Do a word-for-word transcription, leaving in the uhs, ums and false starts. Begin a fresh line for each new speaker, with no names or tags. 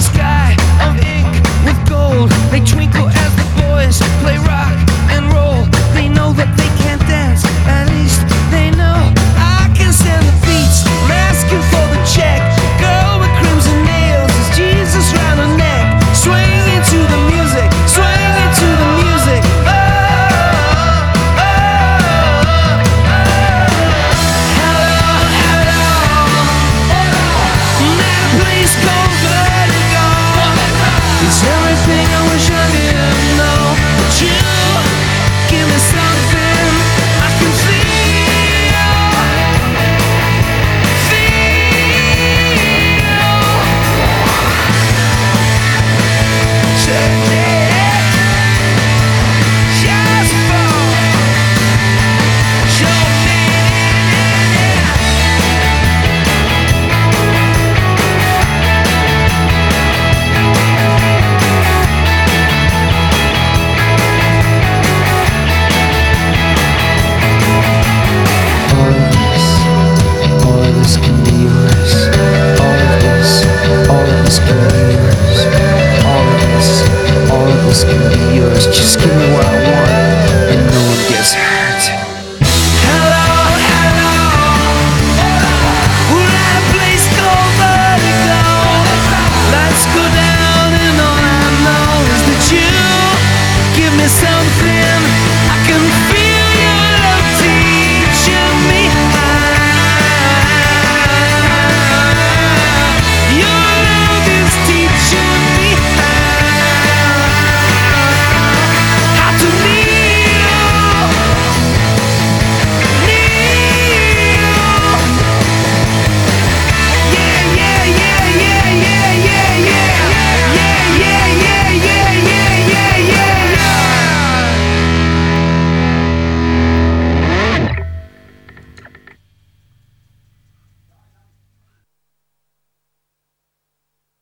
sky of ink with gold. They twinkle as the boys play rock and roll. They know that they can't dance, at least they know I can stand the beats. I'm asking for the check. Girl with crimson nails, is Jesus round her neck? Swing into the music, swing into the music. Oh, oh, oh, oh. Hello, hello. I'm at a place called Vertigo. It's everything I wish I didn't know. But you give me something I can feel, feel. Check it, just for show me. All of this, all of this can be yours. All of this, all of this can be yours. All of this, all of this can be yours. Just give me